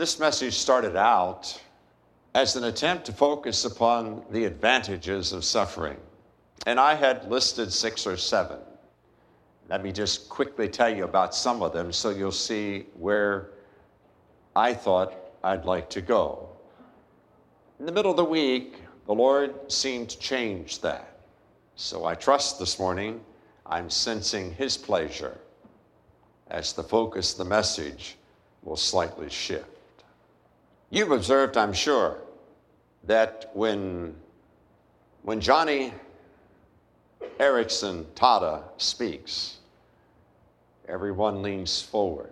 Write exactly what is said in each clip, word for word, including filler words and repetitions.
This message started out as an attempt to focus upon the advantages of suffering. And I had listed six or seven. Let me just quickly tell you about some of them so you'll see where I thought I'd like to go. In the middle of the week, the Lord seemed to change that. So I trust this morning I'm sensing His pleasure as the focus of the message will slightly shift. You've observed, I'm sure, that when, when Johnny Erickson Tada speaks, everyone leans forward.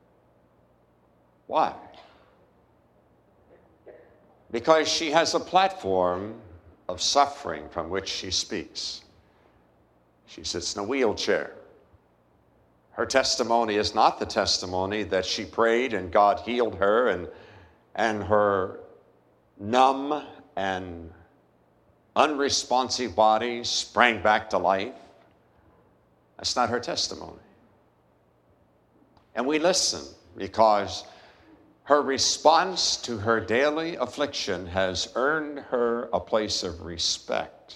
Why? Because she has a platform of suffering from which she speaks. She sits in a wheelchair. Her testimony is not the testimony that she prayed and God healed her and, and her numb and unresponsive body sprang back to life. That's not her testimony. And we listen because her response to her daily affliction has earned her a place of respect.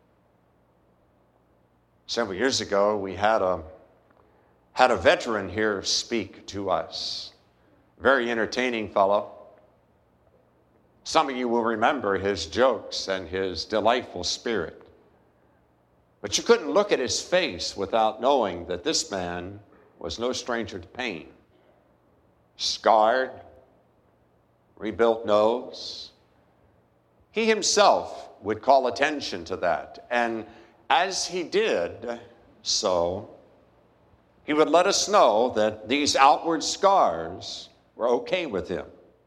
Several years ago, we had a, had a veteran here speak to us. Very entertaining fellow. Some of you will remember his jokes and his delightful spirit. But you couldn't look at his face without knowing that this man was no stranger to pain. Scarred, rebuilt nose. He himself would call attention to that. And as he did so, he would let us know that these outward scars were okay with him,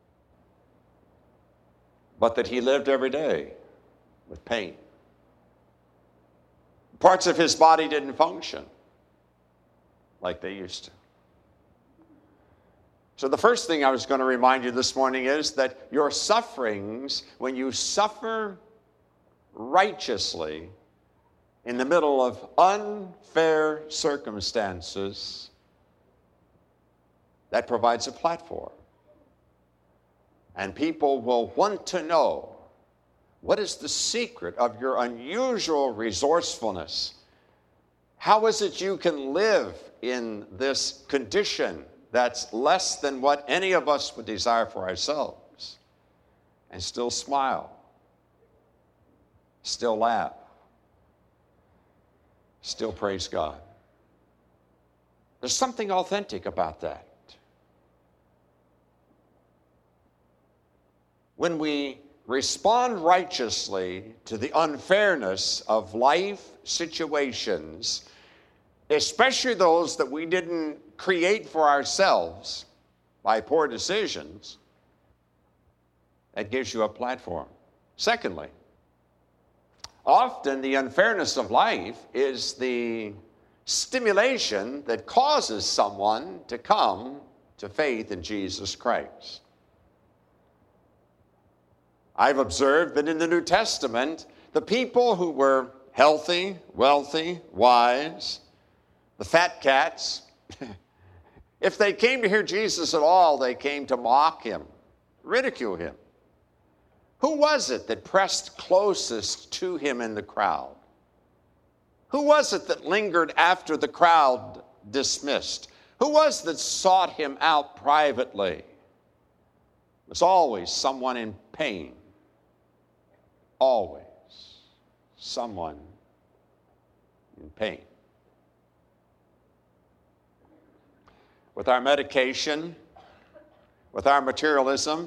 but that he lived every day with pain. Parts of his body didn't function like they used to. So the first thing I was going to remind you this morning is that your sufferings, when you suffer righteously in the middle of unfair circumstances, that provides a platform. And people will want to know, what is the secret of your unusual resourcefulness? How is it you can live in this condition that's less than what any of us would desire for ourselves and still smile, still laugh, still praise God? There's something authentic about that. When we respond righteously to the unfairness of life situations, especially those that we didn't create for ourselves by poor decisions, that gives you a platform. Secondly, often the unfairness of life is the stimulation that causes someone to come to faith in Jesus Christ. I've observed that in the New Testament, the people who were healthy, wealthy, wise, the fat cats, if they came to hear Jesus at all, they came to mock him, ridicule him. Who was it that pressed closest to him in the crowd? Who was it that lingered after the crowd dismissed? Who was that sought him out privately? It was always someone in pain. Always someone in pain. With our medication, with our materialism,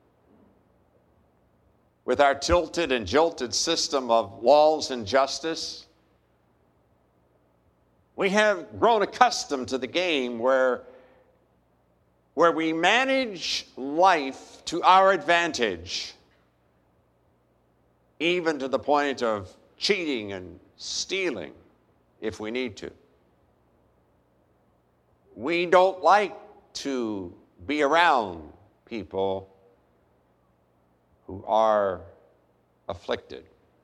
with our tilted and jilted system of laws and justice, we have grown accustomed to the game where, where we manage life to our advantage, even to the point of cheating and stealing if we need to. We don't like to be around people who are afflicted.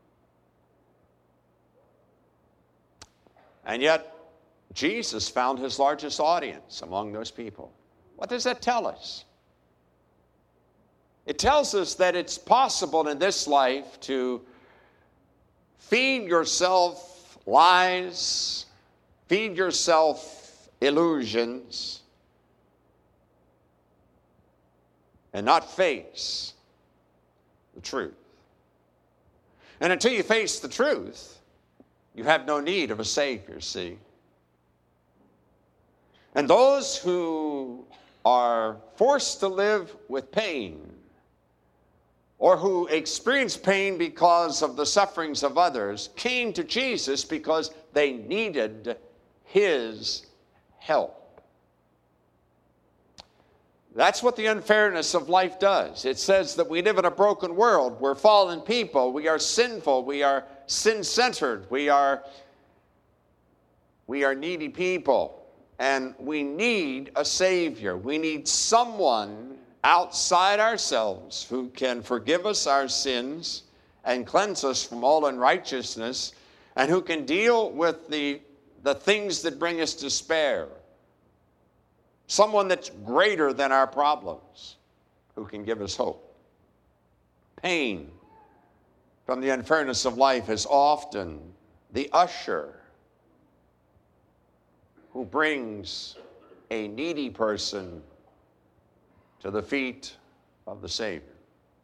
And yet, Jesus found his largest audience among those people. What does that tell us? It tells us that it's possible in this life to feed yourself lies, feed yourself illusions, and not face the truth. And until you face the truth, you have no need of a Savior, see? And those who are forced to live with pain, or who experience pain because of the sufferings of others, came to Jesus because they needed His help. That's what the unfairness of life does. It says that we live in a broken world. We're fallen people. We are sinful. We are sin-centered. We are, we are needy people. And we need a Savior. We need someone outside ourselves who can forgive us our sins and cleanse us from all unrighteousness, and who can deal with the, the things that bring us despair. Someone that's greater than our problems, who can give us hope. Pain from the unfairness of life is often the usher who brings a needy person to the feet of the Savior.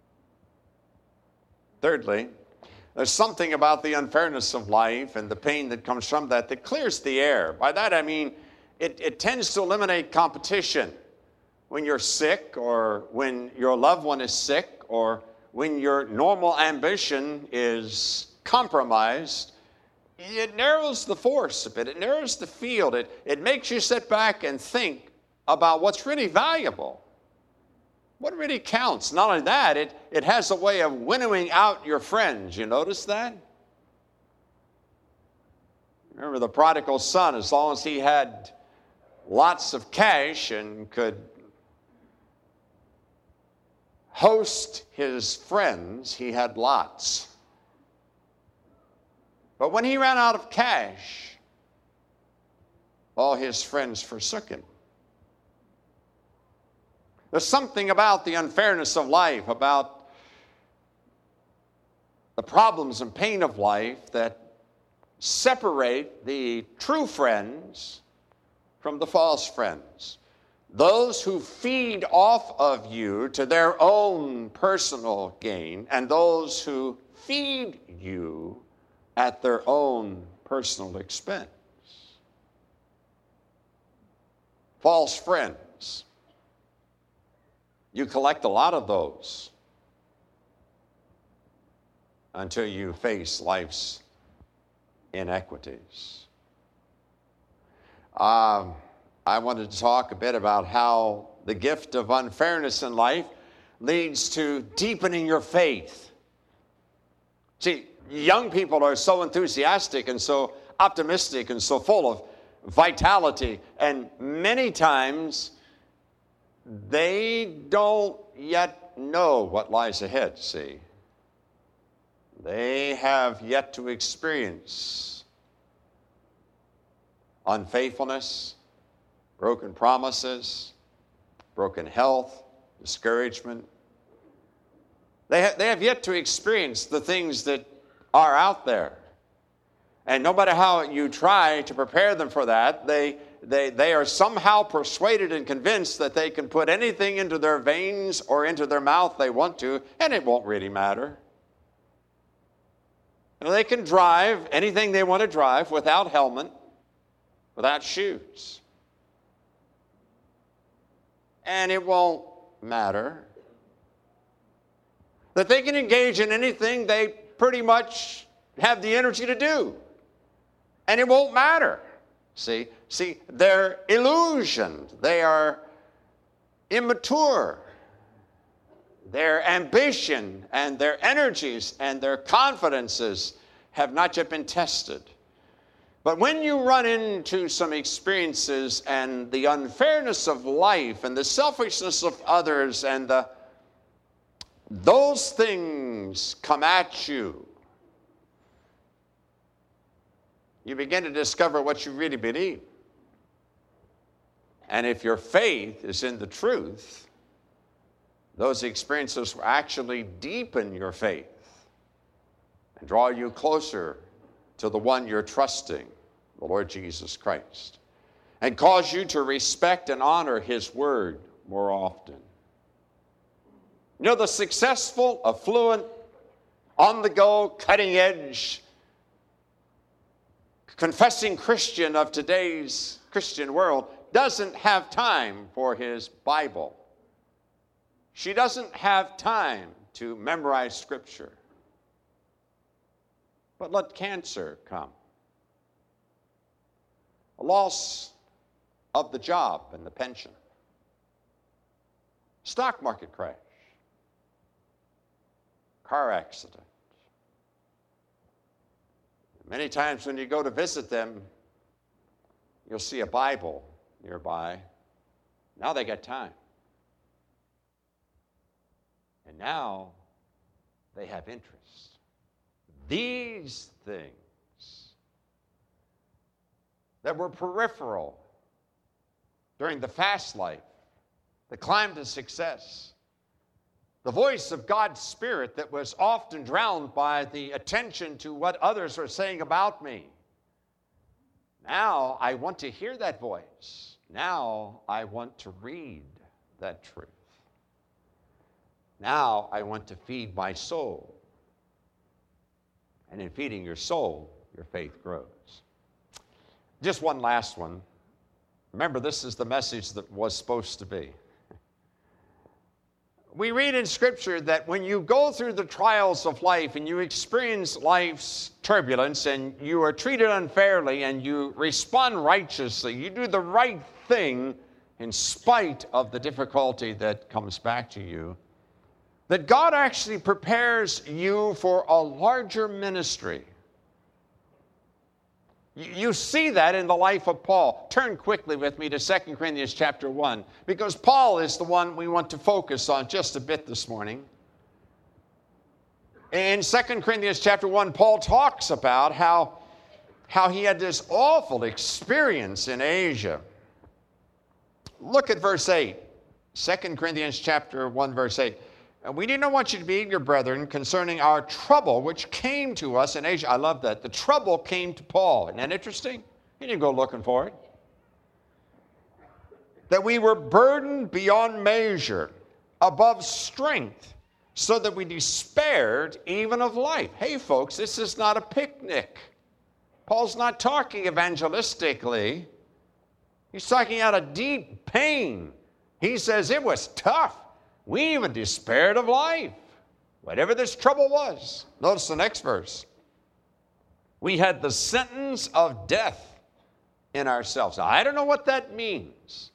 Thirdly, there's something about the unfairness of life and the pain that comes from that that clears the air. By that I mean it, it tends to eliminate competition. When you're sick, or when your loved one is sick, or when your normal ambition is compromised, it narrows the force a bit. It narrows the field. It, it makes you sit back and think about what's really valuable, what really counts. Not only that, it, it has a way of winnowing out your friends. You notice that? Remember the prodigal son, as long as he had lots of cash and could host his friends, he had lots. But when he ran out of cash, all his friends forsook him. There's something about the unfairness of life, about the problems and pain of life, that separate the true friends from the false friends. Those who feed off of you to their own personal gain, and those who feed you at their own personal expense. False friends. You collect a lot of those until you face life's inequities. Um, I wanted to talk a bit about how the gift of unfairness in life leads to deepening your faith. See, young people are so enthusiastic and so optimistic and so full of vitality, and many times they don't yet know what lies ahead, see. They have yet to experience unfaithfulness, broken promises, broken health, discouragement. They, ha- they have yet to experience the things that are out there. And no matter how you try to prepare them for that, they, they, they are somehow persuaded and convinced that they can put anything into their veins or into their mouth they want to, and it won't really matter. You know, they can drive anything they want to drive without helmet, without shoes. And it won't matter. That they can engage in anything they pretty much have the energy to do. And it won't matter. See, see, they're illusioned. They are immature. Their ambition and their energies and their confidences have not yet been tested. But when you run into some experiences and the unfairness of life and the selfishness of others and the, those things come at you, you begin to discover what you really believe. And if your faith is in the truth, Those experiences will actually deepen your faith and draw you closer to the one you're trusting, the Lord Jesus Christ, and cause you to respect and honor his word more often. You know, the successful, affluent, on-the-go, cutting-edge, confessing Christian of today's Christian world doesn't have time for his Bible. She doesn't have time to memorize Scripture. But let cancer come, a loss of the job and the pension, stock market crash, car accident. Many times when you go to visit them, you'll see a Bible nearby. Now they got time. And now they have interest. These things that were peripheral during the fast life, the climb to success, the voice of God's Spirit that was often drowned by the attention to what others are saying about me. Now I want to hear that voice. Now I want to read that truth. Now I want to feed my soul. And in feeding your soul, your faith grows. Just one last one. Remember, this is the message that was supposed to be. We read in Scripture that when you go through the trials of life and you experience life's turbulence and you are treated unfairly and you respond righteously, you do the right thing in spite of the difficulty that comes back to you, that God actually prepares you for a larger ministry. You see that in the life of Paul. Turn quickly with me to Second Corinthians chapter one, because Paul is the one we want to focus on just a bit this morning. In Second Corinthians chapter one, Paul talks about how, how he had this awful experience in Asia. Look at verse eight. Second Corinthians chapter one, verse eight. And we did not want you to be ignorant, brethren, concerning our trouble which came to us in Asia. I love that. The trouble came to Paul. Isn't that interesting? He didn't go looking for it. That we were burdened beyond measure, above strength, so that we despaired even of life. Hey, folks, this is not a picnic. Paul's not talking evangelistically. He's talking out of deep pain. He says it was tough. We even despaired of life, whatever this trouble was. Notice the next verse. We had the sentence of death in ourselves. Now, I don't know what that means.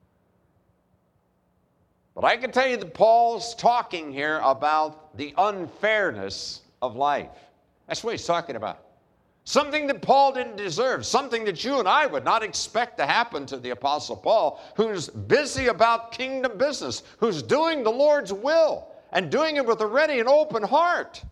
But I can tell you that Paul's talking here about the unfairness of life. That's what he's talking about. Something that Paul didn't deserve, something that you and I would not expect to happen to the Apostle Paul, who's busy about kingdom business, who's doing the Lord's will and doing it with a ready and open heart.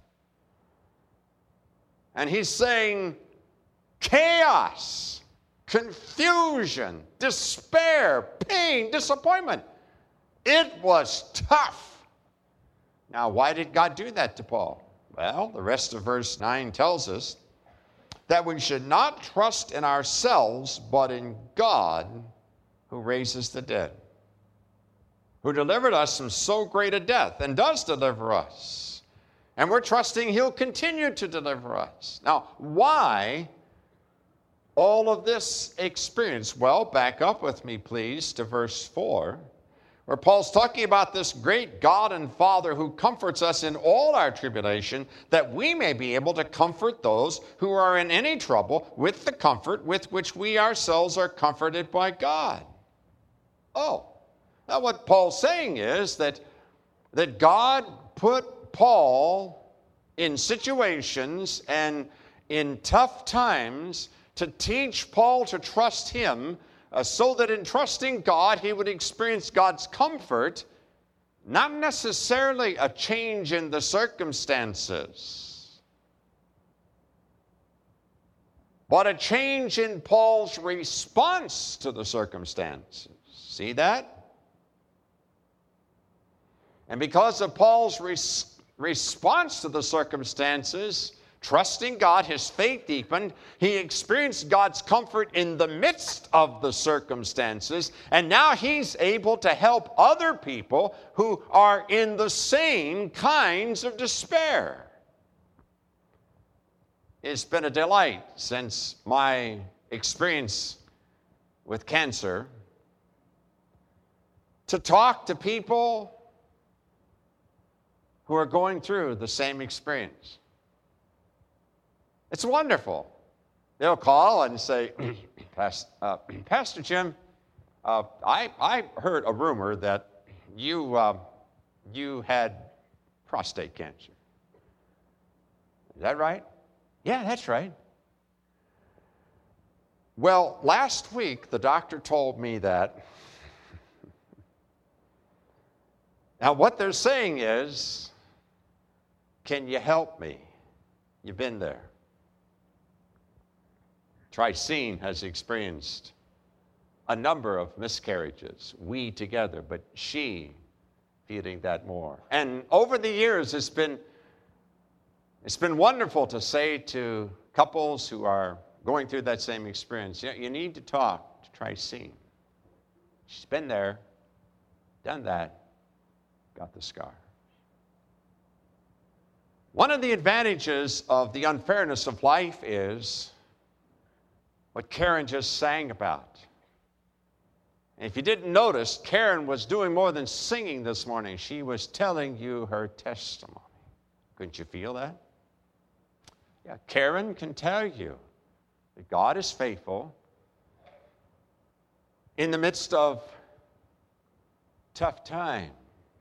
And he's saying chaos, confusion, despair, pain, disappointment. It was tough. Now, why did God do that to Paul? Well, the rest of verse nine tells us that we should not trust in ourselves, but in God who raises the dead, who delivered us from so great a death and does deliver us. And we're trusting he'll continue to deliver us. Now, why all of this experience? Well, back up with me, please, to verse four, where Paul's talking about this great God and Father who comforts us in all our tribulation, that we may be able to comfort those who are in any trouble with the comfort with which we ourselves are comforted by God. Oh, now what Paul's saying is that, that God put Paul in situations and in tough times to teach Paul to trust him, Uh, so that in trusting God, he would experience God's comfort, not necessarily a change in the circumstances, but a change in Paul's response to the circumstances. See that? And because of Paul's res- response to the circumstances, trusting God, his faith deepened. He experienced God's comfort in the midst of the circumstances. And now he's able to help other people who are in the same kinds of despair. It's been a delight since my experience with cancer to talk to people who are going through the same experience. It's wonderful. They'll call and say, Pastor, uh, Pastor Jim, uh, I, I heard a rumor that you, uh, you had prostate cancer. Is that right? Yeah, that's right. Well, last week the doctor told me that. Now what they're saying is, can you help me? You've been there. Tricine has experienced a number of miscarriages, we together, but she feeling that more. And over the years, it's been, it's been wonderful to say to couples who are going through that same experience, you, you need to talk to Tricine. She's been there, done that, got the scar. One of the advantages of the unfairness of life is what Karen just sang about. And if you didn't notice, Karen was doing more than singing this morning. She was telling you her testimony. Couldn't you feel that? Yeah, Karen can tell you that God is faithful in the midst of tough times.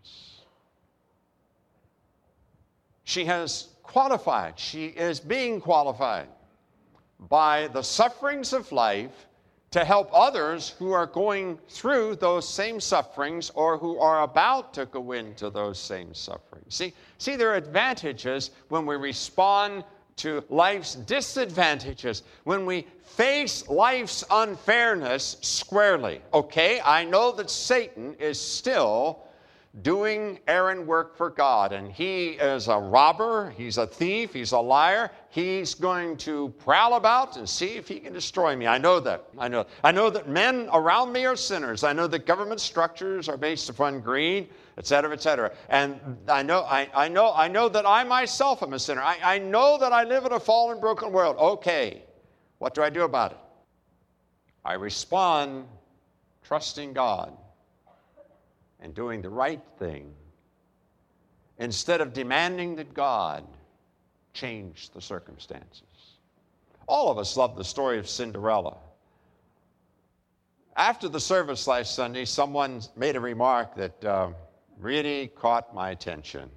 She has qualified. She is being qualified by the sufferings of life to help others who are going through those same sufferings or who are about to go into those same sufferings. See, see, there are advantages when we respond to life's disadvantages, when we face life's unfairness squarely. Okay, I know that Satan is still doing errand work for God, and he is a robber, he's a thief, he's a liar. He's going to prowl about and see if he can destroy me. I know that. I know. I know that men around me are sinners. I know that government structures are based upon greed, et cetera, et cetera. And I know, I, I know, I know that I myself am a sinner. I, I know that I live in a fallen, broken world. Okay, what do I do about it? I respond trusting God and doing the right thing instead of demanding that God change the circumstances. All of us love the story of Cinderella. After the service last Sunday, someone made a remark that uh, really caught my attention.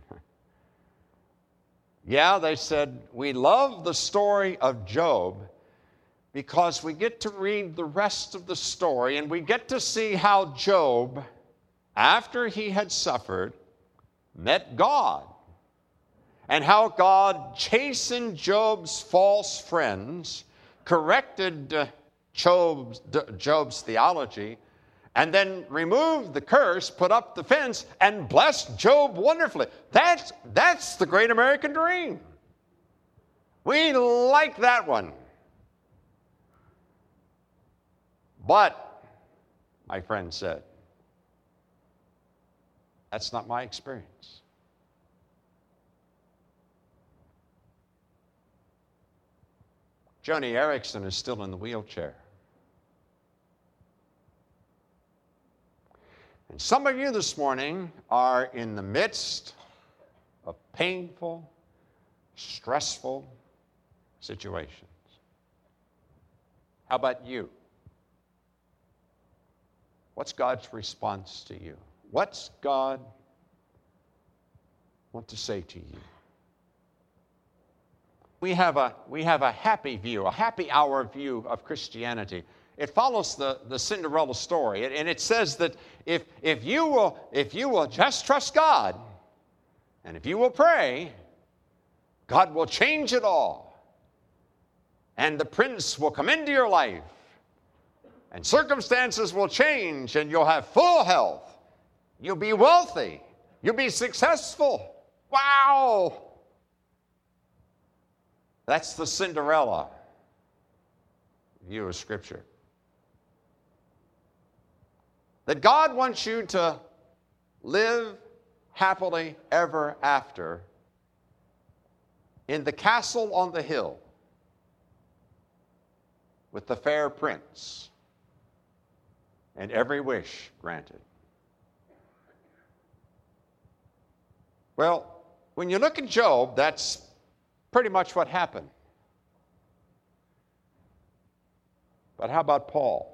Yeah, they said, we love the story of Job because we get to read the rest of the story and we get to see how Job, after he had suffered, met God, and how God chastened Job's false friends, corrected uh, Job's, Job's theology, and then removed the curse, put up the fence, and blessed Job wonderfully. That's, that's the great American dream. We like that one. But, my friend said, that's not my experience. Joni Eareckson is still in the wheelchair. And some of you this morning are in the midst of painful, stressful situations. How about you? What's God's response to you? What's God want to say to you? We have a, we have a happy view, a happy hour view of Christianity. It follows the, the Cinderella story. And it says that if, if, you will, if you will just trust God, and if you will pray, God will change it all. And the prince will come into your life. And circumstances will change, and you'll have full health. You'll be wealthy. You'll be successful. Wow. That's the Cinderella view of Scripture. That God wants you to live happily ever after in the castle on the hill with the fair prince and every wish granted. Well, when you look at Job, that's pretty much what happened. But how about Paul?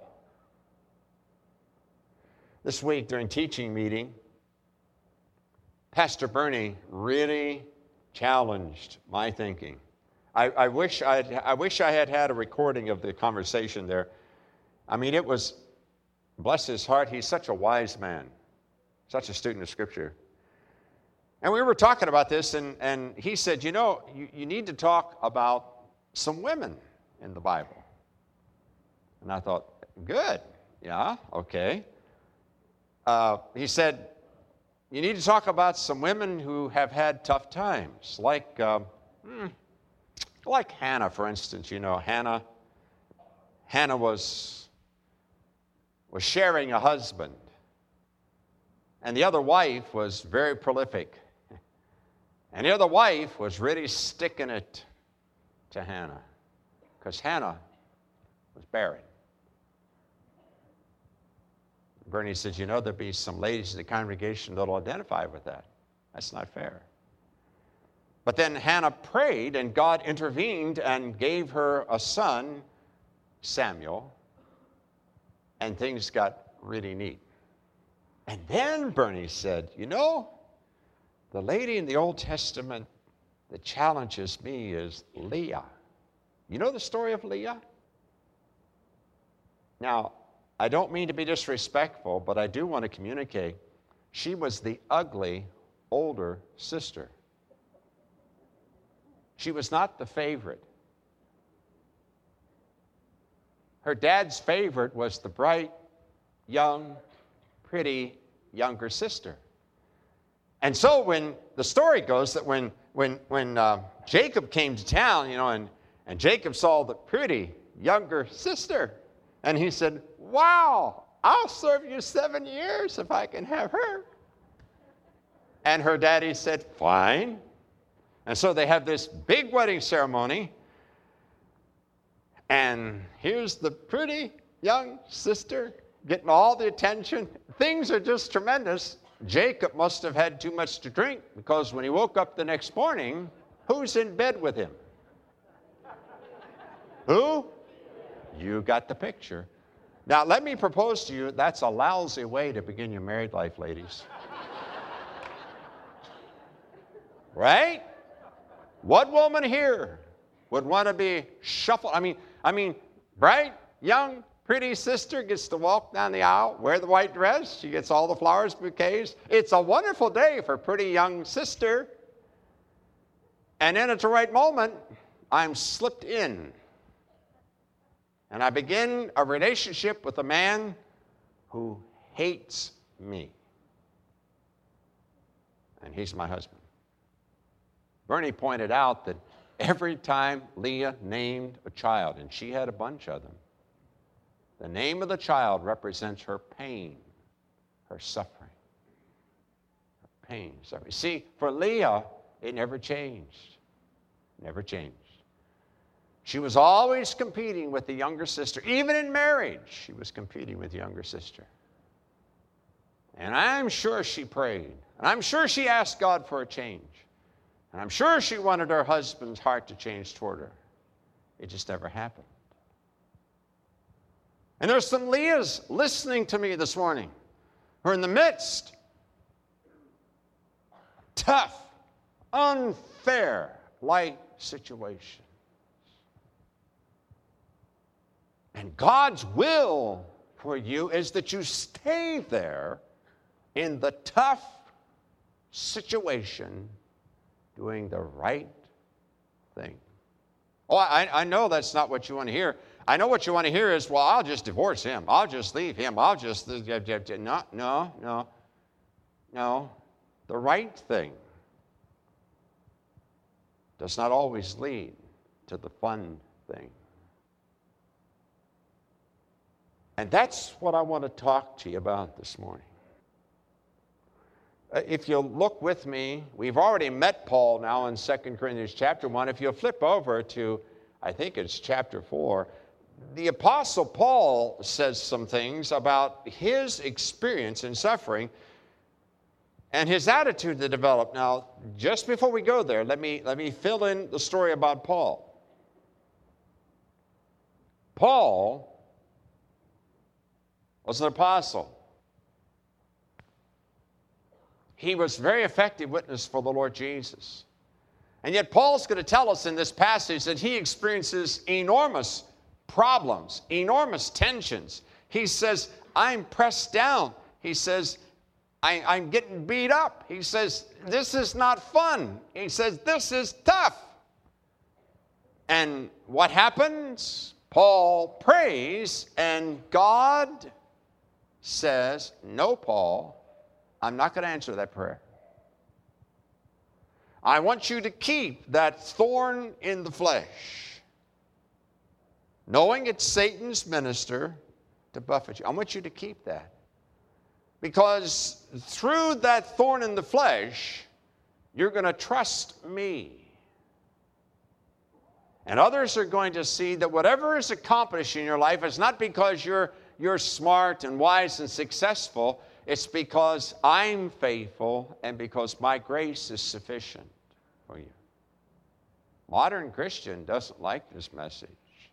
This week during teaching meeting, Pastor Bernie really challenged my thinking. I, I wish I I wish I had had a recording of the conversation there. I mean, it was, bless his heart, he's such a wise man, such a student of Scripture. And we were talking about this, and, and he said, you know, you, you need to talk about some women in the Bible. And I thought, good, yeah, okay. Uh, he said, you need to talk about some women who have had tough times, like, uh, hmm, like Hannah, for instance. You know, Hannah, Hannah was, was sharing a husband, and the other wife was very prolific. And the other wife was really sticking it to Hannah, because Hannah was barren. Bernie says, you know, there'll be some ladies in the congregation that will identify with that. That's not fair. But then Hannah prayed, and God intervened and gave her a son, Samuel, and things got really neat. And then Bernie said, you know, the lady in the Old Testament that challenges me is Leah. You know the story of Leah? Now, I don't mean to be disrespectful, but I do want to communicate. She was the ugly older sister. She was not the favorite. Her dad's favorite was the bright, young, pretty younger sister. And so when the story goes that when when when uh, Jacob came to town, you know, and, and Jacob saw the pretty younger sister, and he said, wow, I'll serve you seven years if I can have her. And her daddy said, fine. And so they have this big wedding ceremony, and here's the pretty young sister getting all the attention. Things are just tremendous. Jacob must have had too much to drink, because when he woke up the next morning, who's in bed with him? Who? You got the picture. Now, let me propose to you, that's a lousy way to begin your married life, ladies. Right? What woman here would want to be shuffled? I mean, I mean, bright, young, pretty sister gets to walk down the aisle, wear the white dress. She gets all the flowers, bouquets. It's a wonderful day for pretty young sister. And then at the right moment, I'm slipped in. And I begin a relationship with a man who hates me. And he's my husband. Bernie pointed out that every time Leah named a child, and she had a bunch of them, the name of the child represents her pain, her suffering. Her pain, suffering. See, for Leah, it never changed. Never changed. She was always competing with the younger sister. Even in marriage, she was competing with the younger sister. And I'm sure she prayed. And I'm sure she asked God for a change. And I'm sure she wanted her husband's heart to change toward her. It just never happened. And there's some Leahs listening to me this morning who are in the midst of tough, unfair life situations. And God's will for you is that you stay there in the tough situation doing the right thing. Oh, I, I know that's not what you want to hear. I know what you want to hear is, well, I'll just divorce him. I'll just leave him. I'll just... No, no, no, no. the right thing does not always lead to the fun thing. And that's what I want to talk to you about this morning. If you'll look with me, we've already met Paul now in Second Corinthians chapter one. If you'll flip over to, I think it's chapter four, the Apostle Paul says some things about his experience in suffering and his attitude that developed. Now, just before we go there, let me, let me fill in the story about Paul. Paul was an apostle. He was a very effective witness for the Lord Jesus. And yet Paul's going to tell us in this passage that he experiences enormous problems, enormous tensions. He says, I'm pressed down. He says, I, I'm getting beat up. He says, this is not fun. He says, this is tough. And what happens? Paul prays, and God says, no, Paul, I'm not going to answer that prayer. I want you to keep that thorn in the flesh, knowing it's Satan's minister to buffet you. I want you to keep that. Because through that thorn in the flesh, you're going to trust me. And others are going to see that whatever is accomplished in your life is not because you're, you're smart and wise and successful. It's because I'm faithful and because my grace is sufficient for you. Modern Christian doesn't like this message.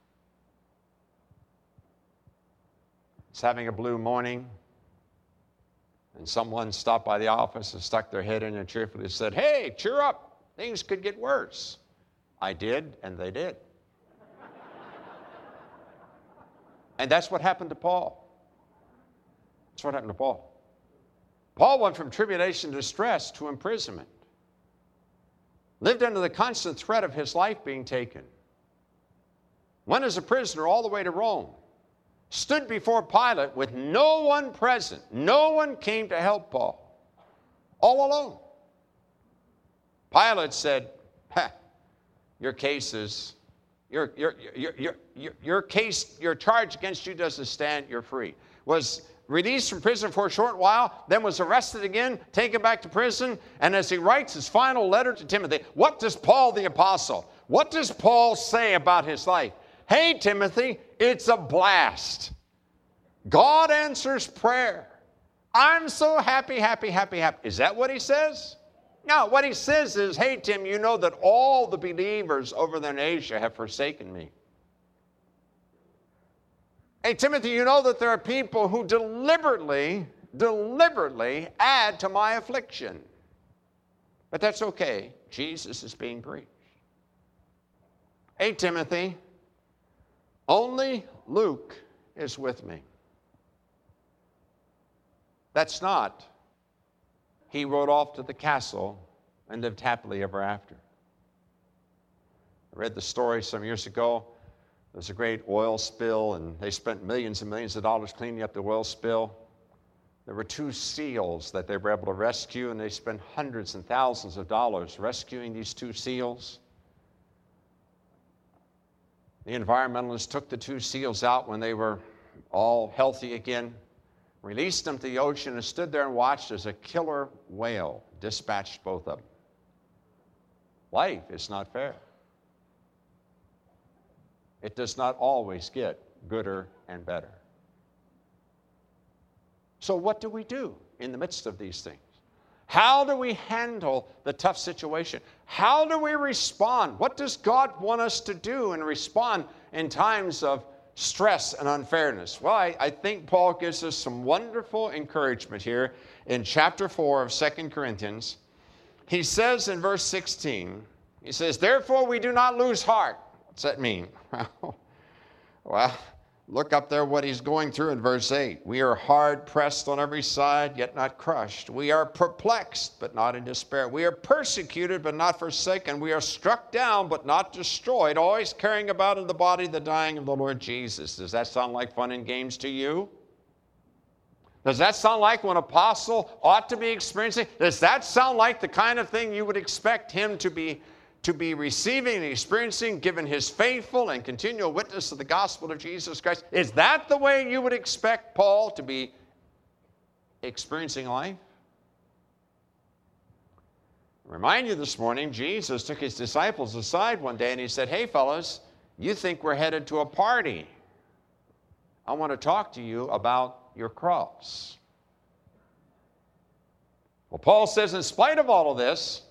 It's having a blue morning, and someone stopped by the office and stuck their head in and cheerfully said, hey, cheer up, things could get worse. I did, and they did. And that's what happened to Paul. That's what happened to Paul. Paul went from tribulation to distress to imprisonment. Lived under the constant threat of his life being taken. Went as a prisoner all the way to Rome. Stood before Pilate with no one present. No one came to help Paul. All alone. Pilate said, ha, your case is, your, your, your, your, your, your case, your charge against you doesn't stand, you're free. Was released from prison for a short while, then was arrested again, taken back to prison, and as he writes his final letter to Timothy, what does Paul the apostle, what does Paul say about his life? Hey, Timothy, it's a blast. God answers prayer. I'm so happy, happy, happy, happy. Is that what he says? No, what he says is, hey, Tim, you know that all the believers over there in Asia have forsaken me. Hey, Timothy, you know that there are people who deliberately, deliberately add to my affliction. But that's okay. Jesus is being preached. Hey, Timothy, only Luke is with me. That's not, he rode off to the castle and lived happily ever after. I read the story some years ago. There was a great oil spill, and they spent millions and millions of dollars cleaning up the oil spill. There were two seals that they were able to rescue, and they spent hundreds and thousands of dollars rescuing these two seals. The environmentalists took the two seals out when they were all healthy again, released them to the ocean, and stood there and watched as a killer whale dispatched both of them. Life is not fair. It does not always get gooder and better. So what do we do in the midst of these things? How do we handle the tough situation? How do we respond? What does God want us to do and respond in times of stress and unfairness? Well, I, I think Paul gives us some wonderful encouragement here in chapter four of Second Corinthians. He says in verse sixteen, he says, therefore we do not lose heart. What's that mean? Well, look up there what he's going through in verse eight. We are hard pressed on every side, yet not crushed. We are perplexed, but not in despair. We are persecuted, but not forsaken. We are struck down, but not destroyed, always carrying about in the body the dying of the Lord Jesus. Does that sound like fun and games to you? Does that sound like what an apostle ought to be experiencing? Does that sound like the kind of thing you would expect him to be, to be receiving and experiencing, given his faithful and continual witness of the gospel of Jesus Christ? Is that the way you would expect Paul to be experiencing life? I remind you this morning, Jesus took his disciples aside one day and he said, "Hey, fellas, you think we're headed to a party. I want to talk to you about your cross." Well, Paul says, in spite of all of this,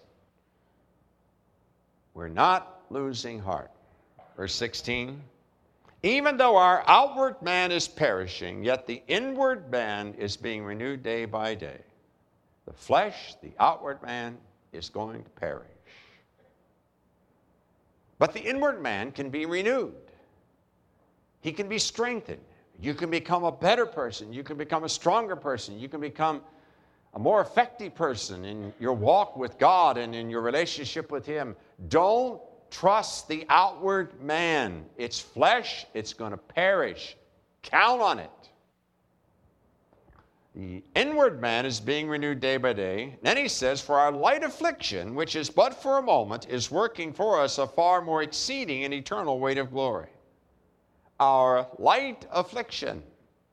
we're not losing heart. Verse sixteen, even though our outward man is perishing, yet the inward man is being renewed day by day. The flesh, the outward man, is going to perish. But the inward man can be renewed. He can be strengthened. You can become a better person. You can become a stronger person. You can become a more effective person in your walk with God and in your relationship with him. Don't trust the outward man. It's flesh. It's going to perish. Count on it. The inward man is being renewed day by day. Then he says, for our light affliction, which is but for a moment, is working for us a far more exceeding and eternal weight of glory. Our light affliction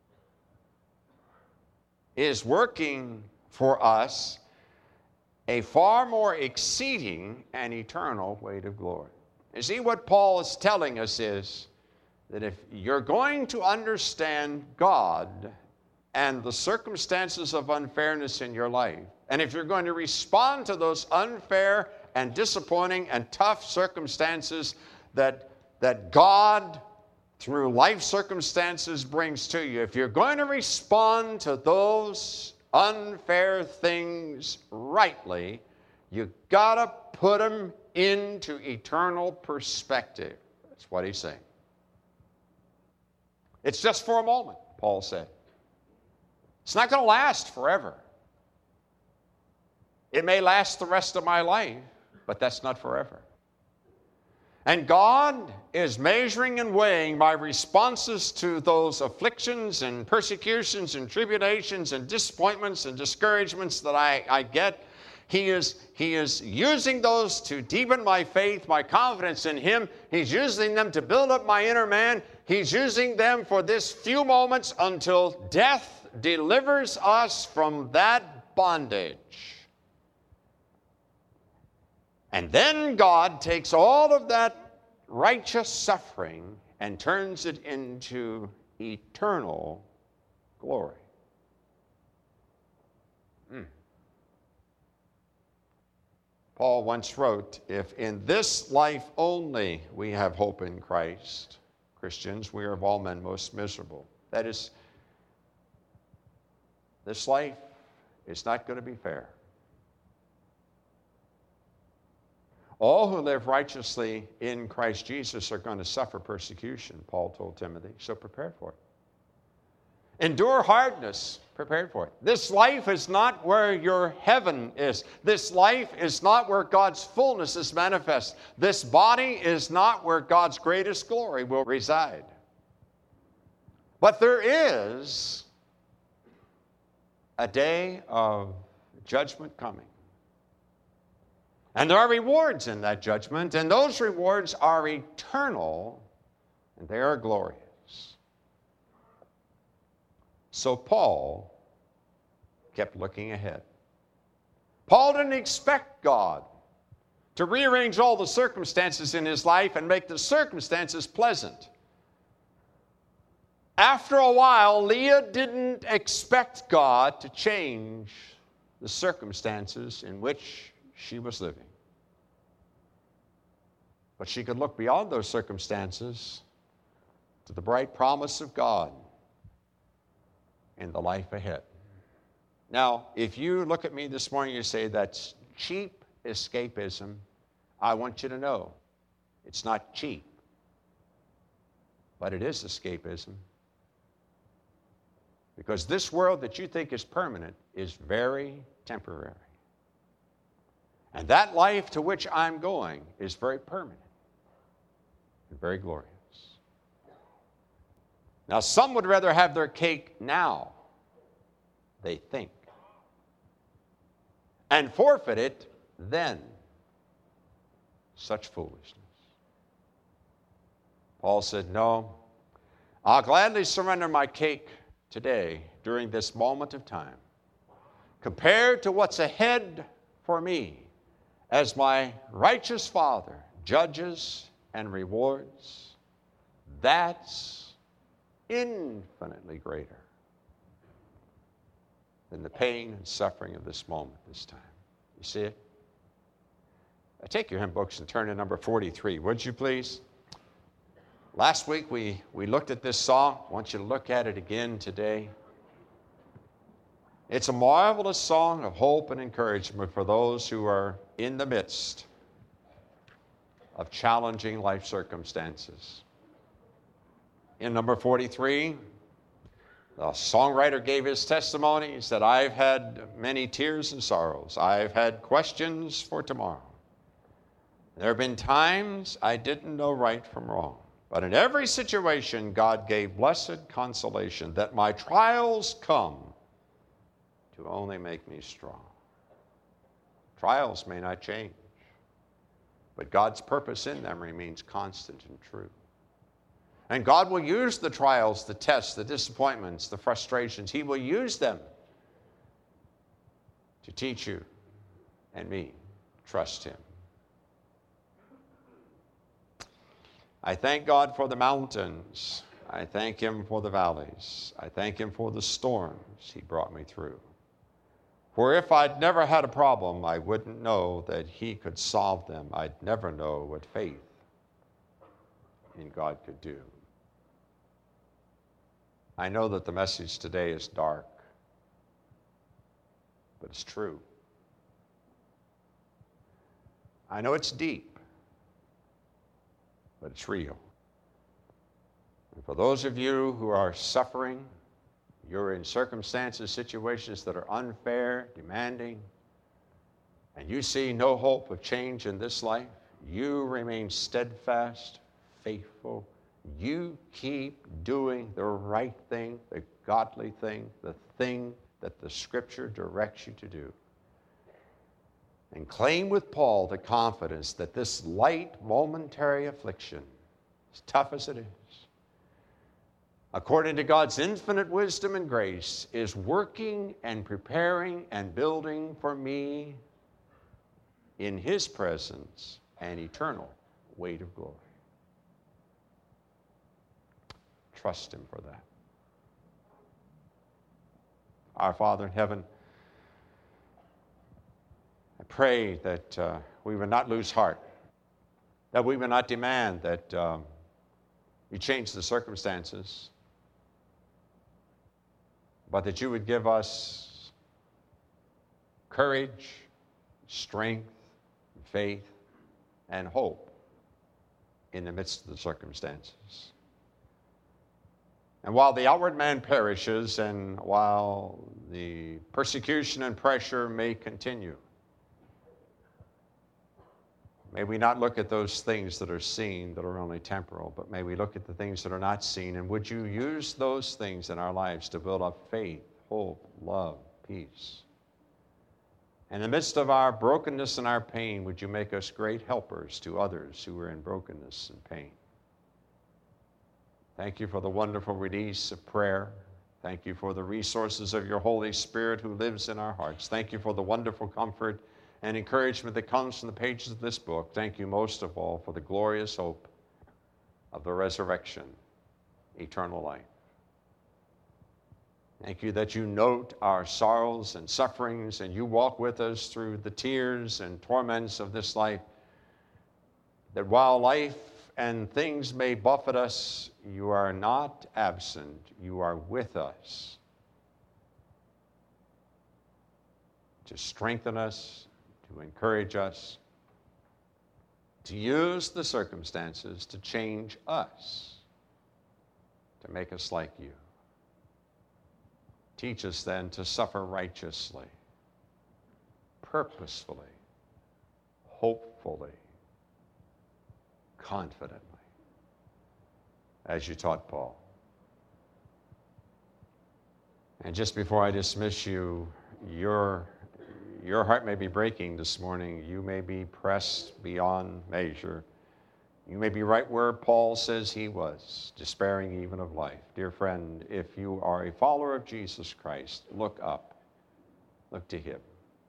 is working for us a far more exceeding and eternal weight of glory. You see, what Paul is telling us is that if you're going to understand God and the circumstances of unfairness in your life, and if you're going to respond to those unfair and disappointing and tough circumstances that, that God, through life circumstances, brings to you, if you're going to respond to those unfair things rightly, you gotta put them into eternal perspective. That's what he's saying. It's just for a moment, Paul said. It's not going to last forever. It may last the rest of my life, but that's not forever. And God is measuring and weighing my responses to those afflictions and persecutions and tribulations and disappointments and discouragements that I, I get. He is, he is using those to deepen my faith, my confidence in him. He's using them to build up my inner man. He's using them for this few moments until death delivers us from that bondage. And then God takes all of that righteous suffering and turns it into eternal glory. Hmm. Paul once wrote, if in this life only we have hope in Christ, Christians, we are of all men most miserable. That is, this life is not going to be fair. All who live righteously in Christ Jesus are going to suffer persecution, Paul told Timothy, so prepare for it. Endure hardness, prepared for it. This life is not where your heaven is. This life is not where God's fullness is manifest. This body is not where God's greatest glory will reside. But there is a day of judgment coming. And there are rewards in that judgment, and those rewards are eternal, and they are glorious. So Paul kept looking ahead. Paul didn't expect God to rearrange all the circumstances in his life and make the circumstances pleasant. After a while, Leah didn't expect God to change the circumstances in which she was living. But she could look beyond those circumstances to the bright promise of God in the life ahead. Now, if you look at me this morning and you say that's cheap escapism, I want you to know it's not cheap, but it is escapism. Because this world that you think is permanent is very temporary. And that life to which I'm going is very permanent and very glorious. Now, some would rather have their cake now they think, and forfeit it then. Such foolishness. Paul said, no, I'll gladly surrender my cake today during this moment of time, compared to what's ahead for me as my righteous Father judges and rewards. That's infinitely greater than the pain and suffering of this moment, this time. You see it? Now take your hymn books and turn to number forty-three, would you please? Last week we, we looked at this song. I want you to look at it again today. It's a marvelous song of hope and encouragement for those who are in the midst of challenging life circumstances. In number forty-three, the songwriter gave his testimony. He said, I've had many tears and sorrows. I've had questions for tomorrow. There have been times I didn't know right from wrong. But in every situation, God gave blessed consolation that my trials come to only make me strong. Trials may not change, but God's purpose in them remains constant and true. And God will use the trials, the tests, the disappointments, the frustrations. He will use them to teach you and me. Trust Him. I thank God for the mountains. I thank Him for the valleys. I thank Him for the storms He brought me through. For if I'd never had a problem, I wouldn't know that He could solve them. I'd never know what faith in God could do. I know that the message today is dark, but it's true. I know it's deep, but it's real. And for those of you who are suffering, you're in circumstances, situations that are unfair, demanding, and you see no hope of change in this life, you remain steadfast, faithful. You keep doing the right thing, the godly thing, the thing that the Scripture directs you to do. And claim with Paul the confidence that this light, momentary affliction, as tough as it is, according to God's infinite wisdom and grace, is working and preparing and building for me in His presence an eternal weight of glory. Trust Him for that. Our Father in heaven, I pray that uh, we would not lose heart, that we would not demand that um, you change the circumstances, but that you would give us courage, strength, faith, and hope in the midst of the circumstances. And while the outward man perishes, and while the persecution and pressure may continue, may we not look at those things that are seen that are only temporal, but may we look at the things that are not seen. And would you use those things in our lives to build up faith, hope, love, peace? In the midst of our brokenness and our pain, would you make us great helpers to others who are in brokenness and pain? Thank you for the wonderful release of prayer. Thank you for the resources of your Holy Spirit who lives in our hearts. Thank you for the wonderful comfort and encouragement that comes from the pages of this book. Thank you most of all for the glorious hope of the resurrection, eternal life. Thank you that you note our sorrows and sufferings, and you walk with us through the tears and torments of this life, that while life and things may buffet us, you are not absent. You are with us to strengthen us, to encourage us, to use the circumstances to change us, to make us like you. Teach us then to suffer righteously, purposefully, hopefully, confidently, as you taught Paul. And just before I dismiss you, your, your heart may be breaking this morning. You may be pressed beyond measure. You may be right where Paul says he was, despairing even of life. Dear friend, if you are a follower of Jesus Christ, look up. Look to him.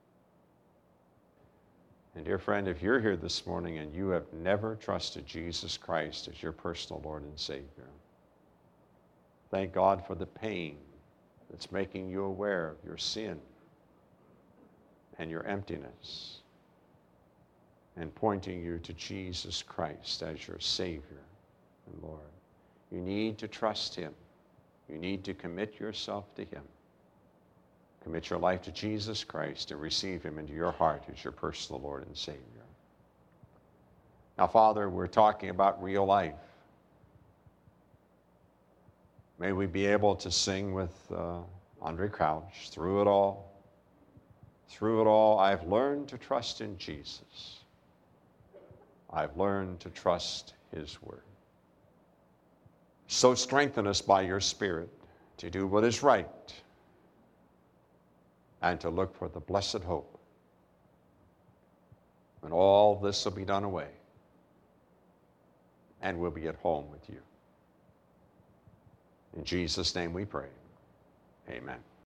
And dear friend, if you're here this morning and you have never trusted Jesus Christ as your personal Lord and Savior, thank God for the pain that's making you aware of your sin and your emptiness and pointing you to Jesus Christ as your Savior and Lord. You need to trust him. You need to commit yourself to him. Commit your life to Jesus Christ and receive him into your heart as your personal Lord and Savior. Now, Father, we're talking about real life. May we be able to sing with uh, Andre Crouch, through it all. Through it all, I've learned to trust in Jesus. I've learned to trust his word. So strengthen us by your Spirit to do what is right and to look for the blessed hope when all this will be done away and we'll be at home with you. In Jesus' name we pray. Amen.